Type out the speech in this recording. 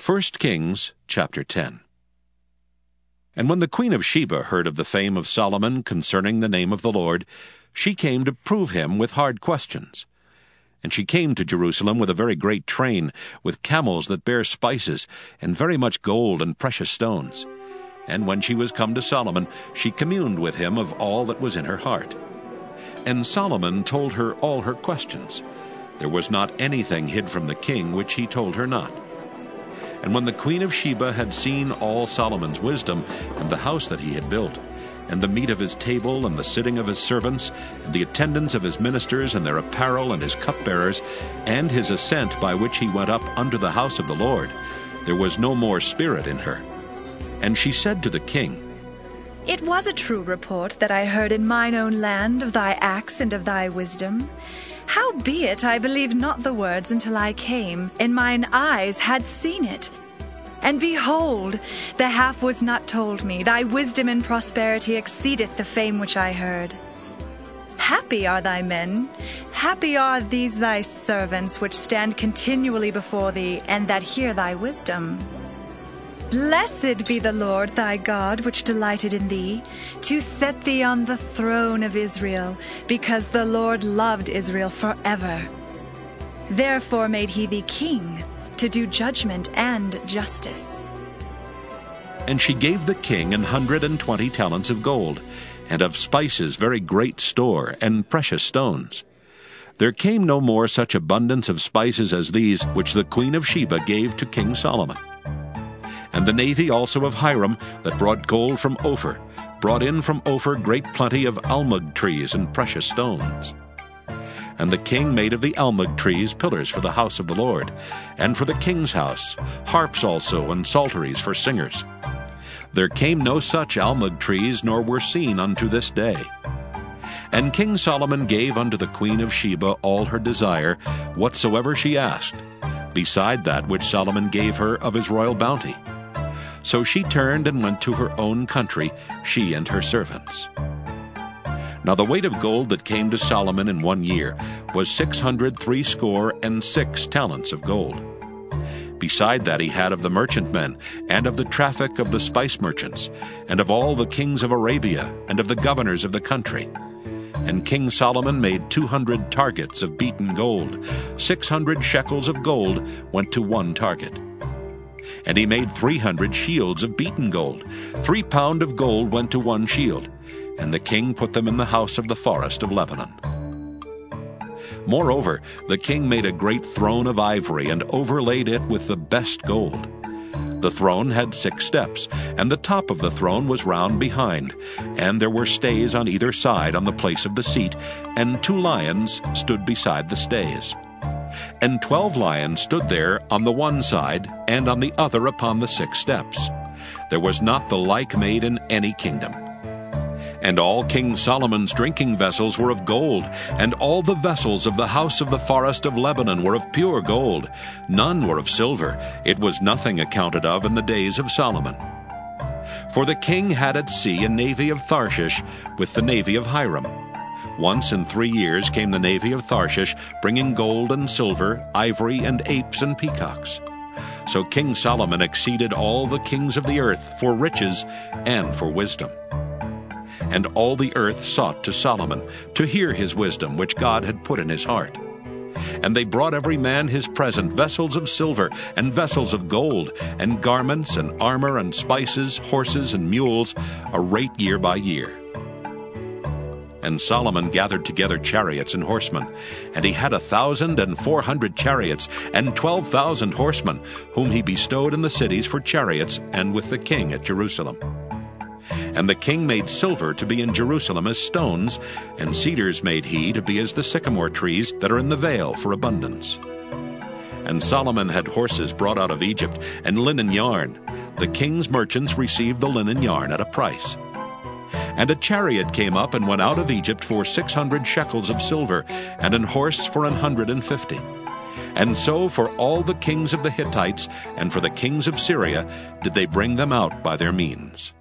1 Kings chapter 10. And when the queen of Sheba heard of the fame of Solomon concerning the name of the Lord, she came to prove him with hard questions. And she came to Jerusalem with a very great train, with camels that bear spices, and very much gold and precious stones. And when she was come to Solomon, she communed with him of all that was in her heart. And Solomon told her all her questions. There was not anything hid from the king which he told her not. And when the queen of Sheba had seen all Solomon's wisdom, and the house that he had built, and the meat of his table, and the sitting of his servants, and the attendance of his ministers, and their apparel, and his cupbearers, and his ascent by which he went up unto the house of the Lord, there was no more spirit in her. And she said to the king, It was a true report that I heard in mine own land of thy acts and of thy wisdom. Howbeit I believed not the words until I came, and mine eyes had seen it. And behold, the half was not told me. Thy wisdom and prosperity exceedeth the fame which I heard. Happy are thy men, happy are these thy servants, which stand continually before thee, and that hear thy wisdom. Blessed be the Lord thy God, which delighted in thee, to set thee on the throne of Israel, because the Lord loved Israel forever. Therefore made he thee king, to do judgment and justice. And she gave the king 120 talents of gold, and of spices very great store, and precious stones. There came no more such abundance of spices as these which the queen of Sheba gave to King Solomon. And the navy also of Hiram, that brought gold from Ophir, brought in from Ophir great plenty of almug trees and precious stones. And the king made of the almug trees pillars for the house of the Lord, and for the king's house, harps also, and psalteries for singers. There came no such almug trees, nor were seen unto this day. And King Solomon gave unto the queen of Sheba all her desire, whatsoever she asked, beside that which Solomon gave her of his royal bounty. So she turned and went to her own country, she and her servants. Now the weight of gold that came to Solomon in 1 year was 666 talents of gold. Beside that he had of the merchantmen, and of the traffic of the spice merchants, and of all the kings of Arabia, and of the governors of the country. And King Solomon made 200 targets of beaten gold. 600 shekels of gold went to one target. And he made 300 shields of beaten gold. 3 pound of gold went to one shield. And the king put them in the house of the forest of Lebanon. Moreover, the king made a great throne of ivory, and overlaid it with the best gold. The throne had 6 steps, and the top of the throne was round behind, and there were stays on either side on the place of the seat, and 2 lions stood beside the stays. And 12 lions stood there on the one side, and on the other upon the 6 steps. There was not the like made in any kingdom. And all King Solomon's drinking vessels were of gold, and all the vessels of the house of the forest of Lebanon were of pure gold. None were of silver. It was nothing accounted of in the days of Solomon. For the king had at sea a navy of Tharshish with the navy of Hiram. Once in 3 years came the navy of Tharshish, bringing gold and silver, ivory, and apes and peacocks. So King Solomon exceeded all the kings of the earth for riches and for wisdom. And all the earth sought to Solomon, to hear his wisdom which God had put in his heart. And they brought every man his present, vessels of silver, and vessels of gold, and garments, and armor, and spices, horses, and mules, a rate year by year. And Solomon gathered together chariots and horsemen, and he had 1,400 chariots, and 12,000 horsemen, whom he bestowed in the cities for chariots, and with the king at Jerusalem. And the king made silver to be in Jerusalem as stones, and cedars made he to be as the sycamore trees that are in the vale for abundance. And Solomon had horses brought out of Egypt, and linen yarn. The king's merchants received the linen yarn at a price. And a chariot came up and went out of Egypt for 600 shekels of silver, and an horse for 150. And so for all the kings of the Hittites, and for the kings of Syria, did they bring them out by their means.